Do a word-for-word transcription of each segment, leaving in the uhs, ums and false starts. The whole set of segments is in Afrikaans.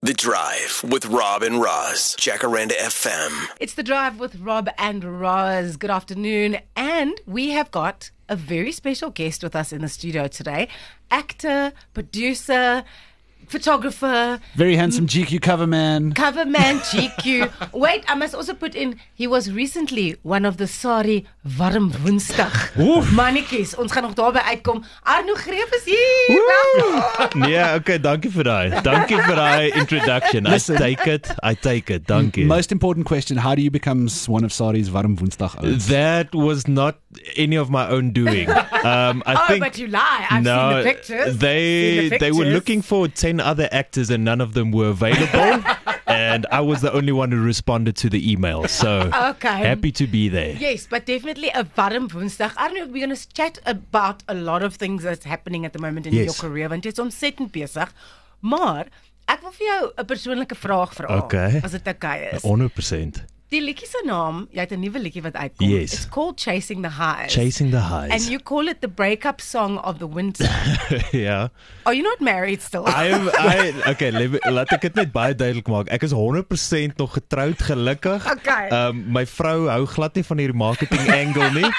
The Drive with Rob and Roz, Jacaranda F M. It's The Drive with Rob and Roz. Good afternoon. And we have got a very special guest with us in the studio today. Actor, producer, photographer. Very handsome G Q cover man. Cover man, G Q. Wait, I must also put in, he was recently one of the Sari Warm Woensdag mannetjies. Ons gaan nog daarby uitkom. Arno Greef is hier. Welkom. Nee, okay, dankie vir daai. Dankie vir daai introduction. I take it. I take it. Dankie. Most important question, how do you become one of Sari's Warm Woensdag owners? That was not any of my own doing. Um, I oh, think, but you lie. I've no, seen the pictures. They, seen the they were pictures. looking for ten other actors and none of them were available. And I was the only one who responded to the email. So okay. Happy to be there. Yes, but definitely a warm Woensdag. I don't know, we're going to chat about a lot of things that's happening at the moment in Yes. your career, want jy's ontsettend besig. Maar ek wil vir jou 'n persoonlike vraag vra. Okay. As dit okay is. honderd percent. Die liedjie se naam, jy het 'n nuwe liedjie wat uitkom. Yes. It's called Chasing the Highs. Chasing the Highs. And you call it the breakup song of the winter. Ja. Are you not married still? I am, I, okay, let me, laat ek dit net baie duidelik maak. Ek is honderd persent nog getroud, gelukkig. Okay. Um, my vrou hou glad nie van hierdie marketing angle nie.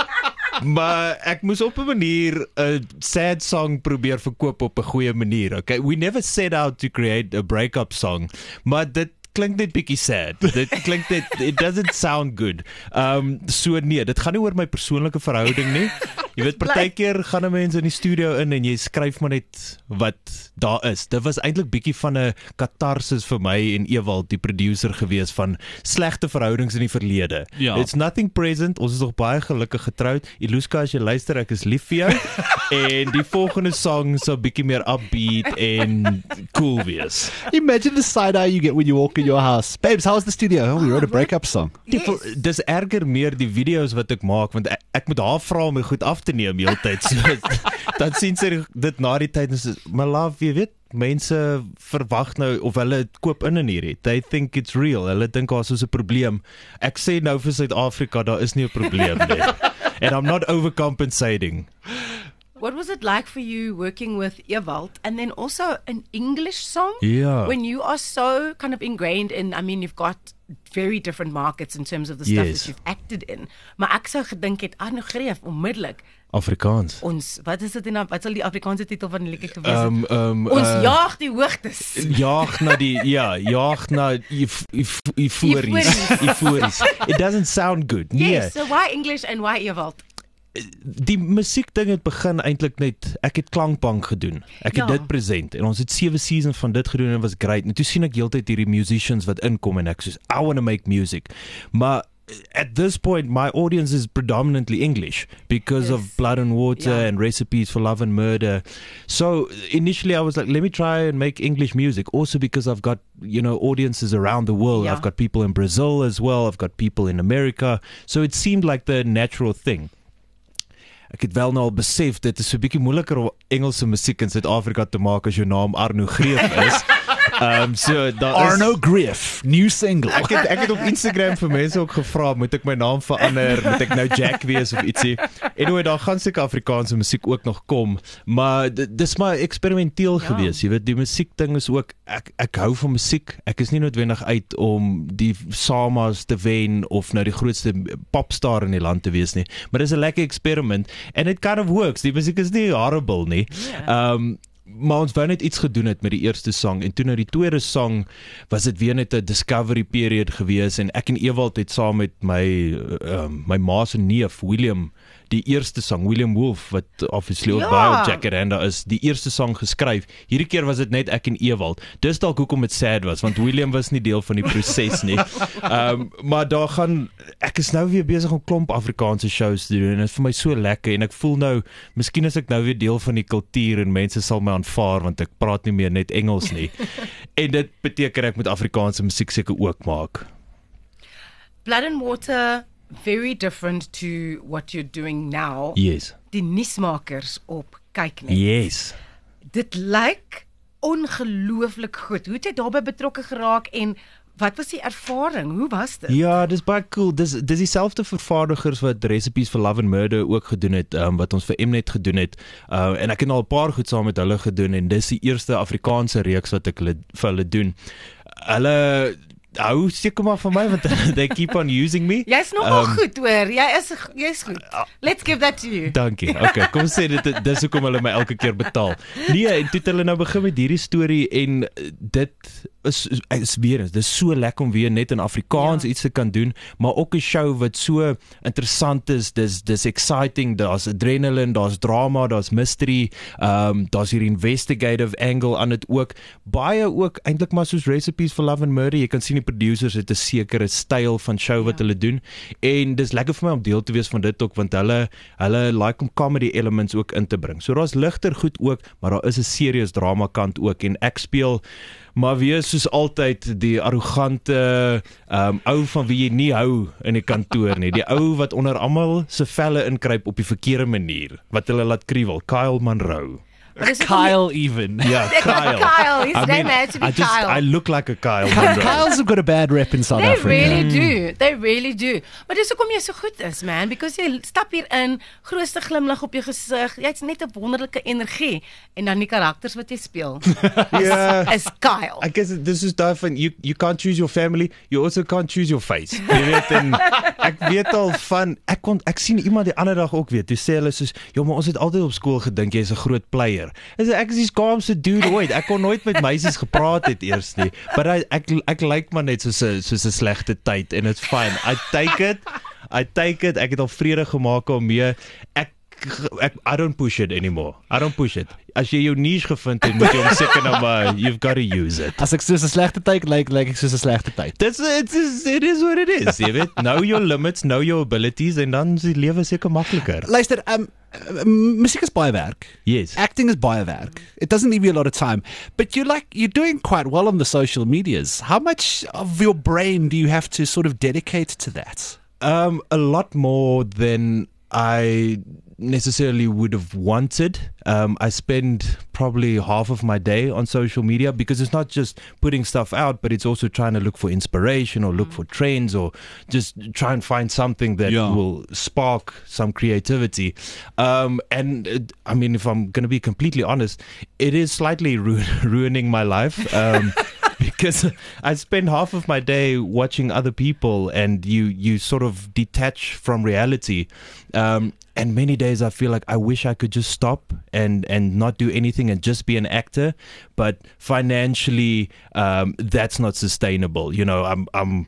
Maar ek moes op 'n manier 'n sad song probeer verkoop op 'n goeie manier. Okay, we never set out to create a breakup song, maar dit klink net bietjie sad. Dit klink net, it doesn't sound good. Um so nee, dit gaan nie oor my persoonlike verhouding nie. Jy weet, partykeer gaan 'n mens in die studio in en jy skryf maar net wat daar is. Dit was eintlik bietjie van 'n katarsis vir my en Ewald, die producer gewees van slegte verhoudings in die verlede. Ja. It's nothing present. Ons is nog baie gelukkig getroud. Iluska, as jy luister, ek is lief vir jou. En die volgende song sal bietjie meer upbeat en cool wees. Imagine the side eye you get when you walk in your house. Babes, how's the studio? Oh, we wrote a breakup song. Die, dis erger meer die video's wat ek maak, want ek, ek moet haar vra om my goed af te neem heeltyd. So, dan sien sy dit na die tyd en sê, my love, jy weet, mense verwag nou, of hulle koop in in hierdie. They think it's real. Hulle dink daar is 'n probleem. Ek sê nou vir Suid-Afrika, daar is nie 'n probleem nie. And I'm not overcompensating. What was it like for you working with Ewald and then also an English song? Yeah. When you are so kind of ingrained in, I mean, you've got very different markets in terms of the stuff Yes. that you've acted in. Maar ek sou gedink het, Arno Greef, onmiddellik, Afrikaans. ons, wat is dit in, wat sal die Afrikaanse titel van die liedjie gewees het? Um, um, Ons uh, jaag die hoogtes. Jaag na die, ja, jaag na euf- euf- eufories. Eufories. It doesn't sound good. Nee. Yes, so why English and why Ewald? Die musiekding het begin eintlik net, ek het Klankbank gedoen. Ek het Ja. dit present en ons het sewe seasons van dit gedoen en dit was great. En toe sien ek heeltyd hierdie musicians wat inkom en ek soos, I want to make music. Maar at this point my audience is predominantly English because Yes. of Blood and Water Yeah. and Recipes for Love and Murder. So initially I was like, let me try and make English music, also because I've got, you know, audiences around the world. Yeah. I've got people in Brazil as well. I've got people in America. So it seemed like the natural thing. Ek het wel nou al besef, dit is so 'n bietjie moeiliker om Engelse musiek in Suid-Afrika te maak as jou naam Arno Greef is. Um, so, daar is, Arno Greef, new single. Ek het, ek het op Instagram vir mense ook gevra, moet ek my naam verander, moet ek nou Jack wees of ietsie. Anyway, daar gaan seker Afrikaanse musiek ook nog kom, maar dit dis maar eksperimenteel Ja. gewees, jy weet, die musiekding is ook, ek, ek hou van musiek, ek is nie noodwendig uit om die Samas te wen, of nou die grootste popstar in die land te wees nie, maar dit is 'n lekker experiment, and it kind of works, die musiek is nie horrible nie. Yeah. Um, maar ons wou net iets gedoen het met die eerste song, en toe nou die tweede song was dit weer net 'n discovery period gewees, en ek en Ewald het saam met my um, my ma se neef William die eerste song, William Wolf, wat obviously ook Ja. baie op Jacaranda is, die eerste song geskryf. Hierdie keer was dit net ek en Ewald. Dis dalk hoekom dit sad was, want William was nie deel van die proses nie. Um, maar daar gaan, ek is nou weer besig om klomp Afrikaanse shows te doen, en dit is vir my so lekker, en ek voel nou, miskien is ek nou weer deel van die kultuur, en mense sal my aanvaar, want ek praat nie meer net Engels nie. En dit beteken ek moet Afrikaanse musiek seker ook maak. Blood and Water, very different to what you're doing now. Yes. Die nuusmakers op kyk net. Yes. Dit lyk ongelooflik goed. Hoe het jy daarbey betrokke geraak en wat was die ervaring? Hoe was dit? Ja, dis baie cool. Dis dis dieselfde vervaardigers wat Recipes for Love and Murder ook gedoen het, um, wat ons vir Mnet gedoen het. Uh, en ek het al 'n paar goed saam met hulle gedoen en dis die eerste Afrikaanse reeks wat ek hulle, vir hulle doen. Hulle hou seker maar van my want they keep on using me. Jy's nogal Um, goed hoor. Jy is jy's goed. Let's give that to you. Dankie. Okay, kom sê dit dis hoekom hulle my elke keer betaal. Nee, en toe het hulle nou begin met hierdie storie en dit is is weer eens, dis so lekker om weer net in Afrikaans ja. iets te kan doen, maar ook 'n show wat so interessant is. Dis dis exciting, daar's adrenaline, daar's drama, daar's mystery, um daar's hier investigative angle aan dit ook. Baie ook eintlik maar soos Recipes for Love and Murder. Jy kan sien die producers het 'n sekere styl van show wat ja. hulle doen en dis lekker vir my om deel te wees van dit ook want hulle hulle like om comedy elements ook in te bring. So daar's ligter goed ook, maar daar is 'n serious drama kant ook en ek speel maar weer soos altyd die arrogante um, ou van wie jy nie hou in die kantoor nie. Die ou wat onder almal se velle inkruip op die verkeerde manier wat hulle laat kriewel. Kyle Monroe. Kyle even. Yeah, Kyle. Kyle, he's I name mean, had to be I just, Kyle. I look like a Kyle Monroe. Kyles have got a bad rep in South They Africa. really do. They really do. Maar dis hoekom jy so goed is, man, because jy stap hier in, grootste glimlag op jou gesig. Jy's net 'n wonderlike energie en dan die karakters wat jy speel. Yeah. Is Kyle. I guess this is different. You you can't choose your family. You also can't choose your face. Jy weet en ek weet al van ek kon ek sien iemand die ander dag ook weer. Toe sê hulle soos, "Ja, maar ons het altyd op skool gedink jy's 'n groot player." Is ek is die skaamste dude ooit. Ek kon nooit met meisies gepraat het eers nie. But I, ek ek lyk maar net soos 'n soos 'n slegte tyd en it's fine. I take it. I take it. Ek het al vrede gemaak daarmee. Ek Ek, I don't push it anymore. I don't push it. As jy jou niche gevind het, moet jy hom seker nou maar, you've got to use it. As ek soos 'n slegte tyd lyk, lyk ek soos 'n slegte tyd. That's it is it is what it is. Jy weet, know your limits, know your abilities en dan is die lewe seker makliker. Luister, um, uh, musiek is baie werk. Yes. Acting is baie werk. It doesn't leave you a lot of time. But you like you're doing quite well on the social medias. How much of your brain do you have to sort of dedicate to that? Um, a lot more than I necessarily would have wanted. Um, I spend probably half of my day on social media because it's not just putting stuff out, but it's also trying to look for inspiration or look mm. for trends or just try and find something that yeah. will spark some creativity. Um, and it, I mean, if I'm going to be completely honest, it is slightly ru- ruining my life. Um, because I spend half of my day watching other people and you, you sort of detach from reality. Um, and many days I feel like I wish I could just stop and, and not do anything and just be an actor. But financially, um, that's not sustainable. You know, I'm, I'm,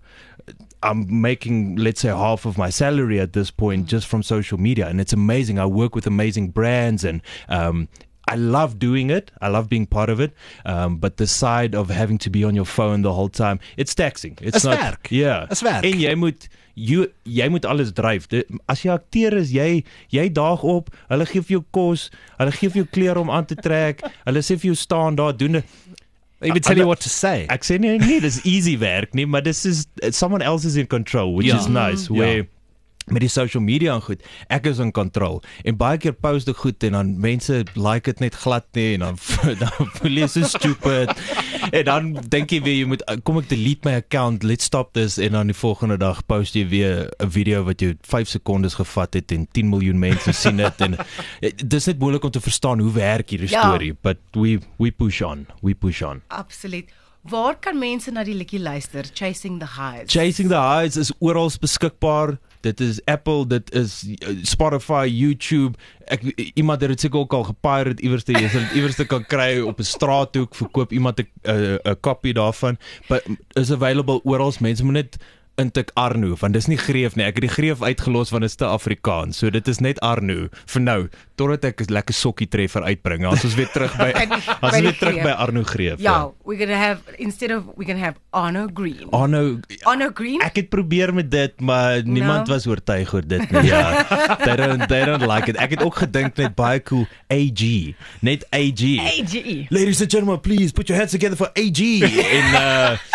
I'm making, let's say, half of my salary at this point just from social media. And it's amazing. I work with amazing brands and, um, I love doing it. I love being part of it. Um, but the side of having to be on your phone the whole time, it's taxing. It's Is not. werk. Yeah. Is werk. En jy moet jy jy moet alles dryf. De, as jy akteur is, jy jy daag op. Hulle gee vir jou kos, hulle gee vir jou klere om aan te trek. Hulle sê vir jou staan daar doen dit. They even tell you what to say. Ek sê nie nee, dis easy werk nie, maar this is someone else is in control, which Ja. is nice. Ja. Where met die social media en goed, ek is in control en baie keer post ek goed en dan mense like dit net glad nie en dan dan voel jy so stupid en dan dink jy weer jy moet kom ek delete my account, let's stop this en dan die volgende dag post jy weer 'n video wat jou vyf sekondes gevat het en ten miljoen mense sien dit en dis net moeilik om te verstaan hoe werk hierdie Ja. storie, but we we push on, we push on. Absoluut. Waar kan mense na die liedjie luister? Chasing the Highs. Chasing the Highs is oral beskikbaar. Dit is Apple, dit is Spotify, YouTube. Ek iemand het dit seker ook al gepirate iewers te jy sal dit iewers te kan kry op 'n straathoek, verkoop iemand 'n 'n 'n kopie daarvan. But is available oral. Mense moet net intik Arno, want dis nie Greef nie. Ek het die Greef uitgelos want dit is te Afrikaans. So dit is net Arno vir nou totdat ek 'n lekker sokkie treffer uitbring. Dan is ons weer terug by By die- ons by is die weer terug Greef. by Arno Greef. Ja, we're going to have instead of we're going to have Arno Green. Arno Arno Green? Ek het probeer met dit, maar niemand No. was oortuig oor dit nie. Ja. They don't they don't like it. Ek het ook gedink net baie cool A G. Net A G. A G E. Ladies and gentlemen, please put your hands together for A G. En uh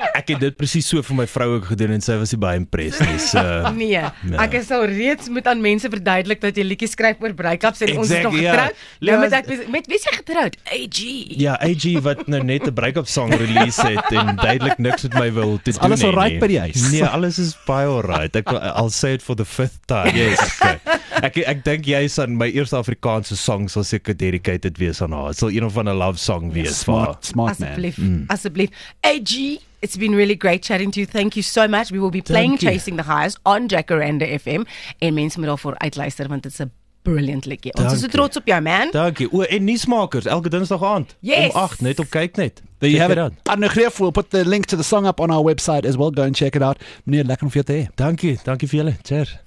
ek het dit presies so vir my vrou ook gedoen en sy was nie baie impressed nie. So Nee, ek sou reeds moet aan mense verduidelik dat jy liedjies skryf oor breakups en ons is nog Exactly, ja. getroud. Nou Ja, moet ek met wie is jy getroud? A G. ja, A G wat nou net 'n break-up song release het en duidelik niks met my wil te doen alles nie, alright nie. by die huis? Nee, alles is baie alright. Ek I'll say it for the fifth time. Yes, okay. Ek ek dink jy's aan my eerste Afrikaanse song sal seker dedicated wees aan haar. Dit sal een of ander love song wees vir haar. Smart, smart man. Asseblief, asseblief. A G, it's been really great chatting to you. Thank you so much. We will be playing Dankie. Chasing the Highs on Jacaranda F M en mense moet daarvoor uitluister want dit is 'n brilliant liedjie. Ons is so Dankie. trots op jou, man. Dankie. O, en nuusmakers elke Dinsdag aand Yes. om agt net op kyk net. There you Check have it it. out. Arno Greef, we'll put the link to the song up on our website as well. Go and check it out. Meneer, lekker om vir jou te hê. Dankie, dankie vir julle. Cheers.